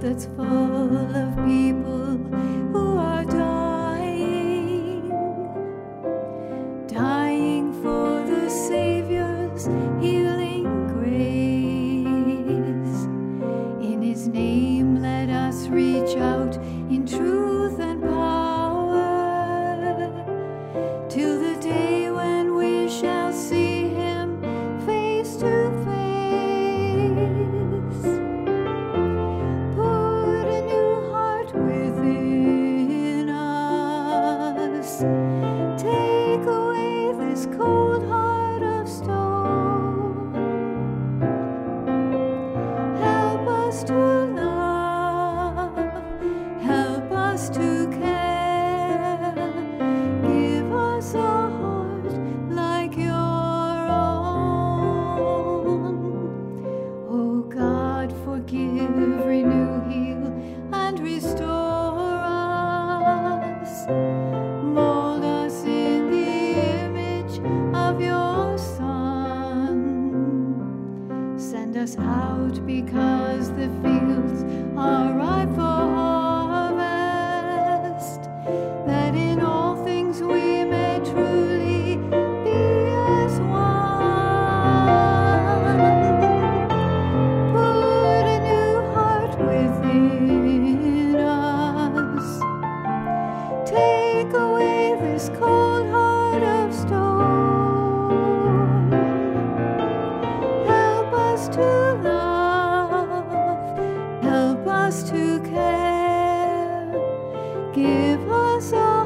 that's full of people who are dying, dying for the Savior's healing grace. In His name let us reach out in truth and power, till the day when we shall see Him face to face. Put a new heart within us. Take away this cold heart of stone. Help us to love. Help us to care. Give us a heart like your own. Oh God, forgive, renew, heal, and restore us. Mold us in the image of your Son. Send us out because the fields are ripe for harvest, that in all things we may truly be as one. Put a new heart within us. Take away this cold heart of stone. Help us to love. Help us to care. Give us a